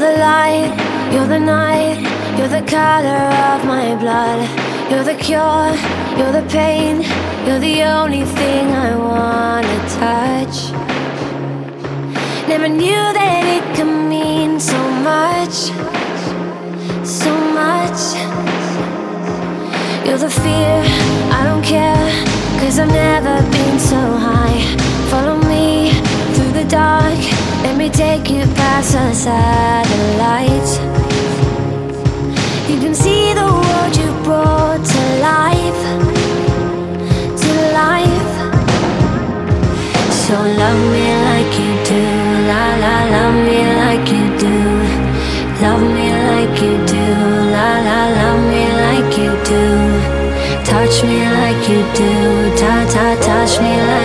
the light, you're the night, you're the color of my blood. You're the cure, you're the pain, you're the only thing I wanna touch. Never knew that it could mean so much, so much. You're the fear, I don't care, 'cause I've never been so high. Follow me through the dark, let me take you past the satellites. You can see the world you brought to life, to life. So love me like you do, la la, love me like you do. Love me like you do, la la, love me like you do. Touch me like you do, ta ta, touch me like